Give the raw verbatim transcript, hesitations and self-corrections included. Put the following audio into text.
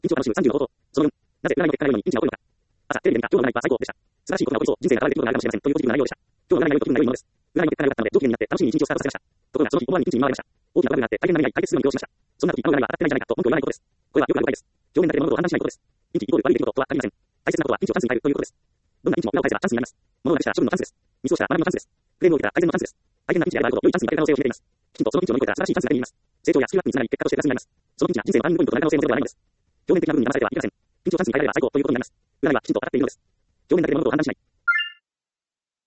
緊張楽しむさんじゅうの方法。そのよん、なぜ占いの結果が良いのにピンチが起こるのか。朝、テレビで見た、今日の占いは最高でした。素晴らしいことが起こりそう、人生が変われることがあるかもしれません。というポジティブな内容でした。今日の占いは良いと気分が良いものです。占いの結果が良かったので、上機嫌になって楽しみに一日をスタートさせました。ところが、その日、思わぬピンチに見舞われました。大きなトラブルがあって、大変な目が解決するように苦労しました。そんな時、あの占いは当たってないじゃないかと文句を言わないことです。これはよくある誤解です。表面だけで物事を判断しないことです。ピンチイコール悪い出来事とは限りません。大切なことはピンチをチャンスに変えるということです。どんなピンチも裏を返せばチャンスになります。物を投げした処分のチャンスです。ミスをした学びのチャンスです。クレームを受けた改善のチャンスです。大変なピンチであればあるほど良いチャンスに変える可能性を秘めています。きちんとそのピンチを乗り越えた素晴らしいチャンスが手に入ります。成長やスキルアップにつながり結果としてプラスになります。そのピンチは人生のターニングポイントとなる可能性もゼロではないのです。表面的な部分に騙されてはいけません。ピンチをチャンスに変えられれば最高ということになります。占いはきちんと当たっているのです。表面だけで物事を判断しない。